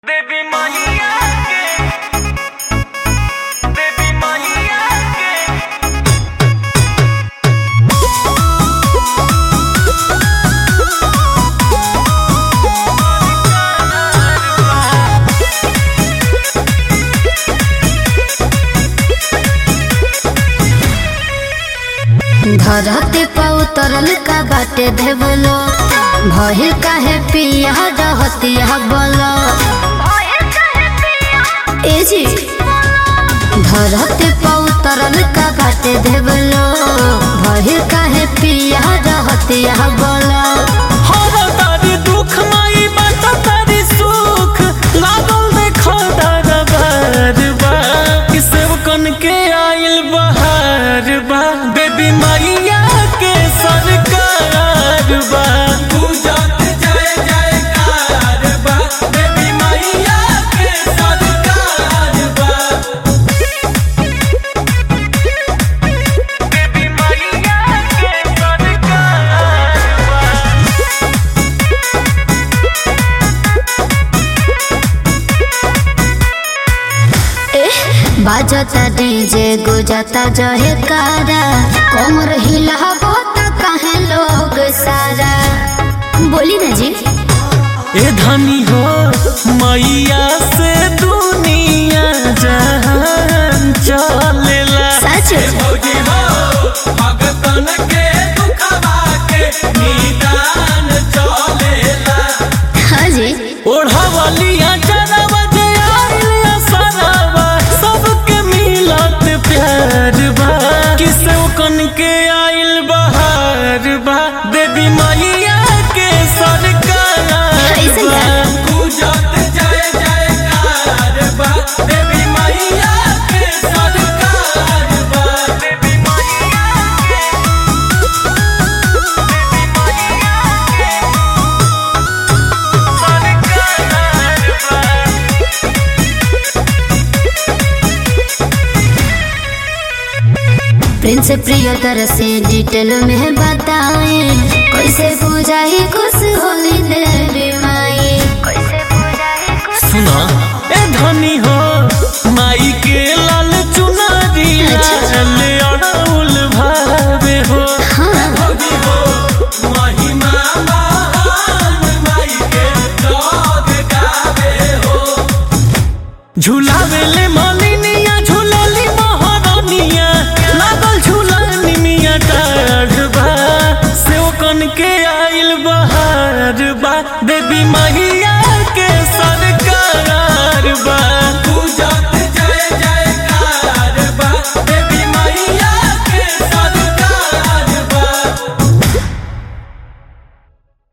देवी मैया के देवी मैया के धरती पे उतरल का बाटे देवलो भइल काहे पिया रहतिया बोलो ए जी धरती पे उतरल का बाटे देवलो भइल काहे पिया रहतिया बोलो तारी दुख माई बात तारी सुख लागल देखो दरबार बा किसे कन के आइल बहार बा देवी मैया के सरकार बा पूजत जय जयकार बा देवी मैया के सरकार बा देवी मैया के सरकार बा बाजता डीजे गुजता जहे कारा कमर हिलाबो त काहे लोग सारा बोली ना जी ए धनी हो मैया से दुनिया जहान चलेला सच भौजी हो भगतन के दुखवा के निदान चलेला हाँ जी ओढ़वलिया चरवा जे आइलिया सरवा सबके मिलत प्यार बा किसे कन के आइल बहार बा देवी मैया के सरकार ऐसे बा का? पूजत जय जयकार बा देवी मैया के सरकार बा देवी मैया के देवी मैया के सरकार बा प्रिंस प्रियतर से डिटेल में बताए कैसे पूजाई खुश होली देवी माई कैसे पूजाई खुश सुना ए धनी हो माई के लाल चुनरी लाल अड़उल भावे हो भौजी हो महिमा महान माई के गावे हो झुलावे ले मन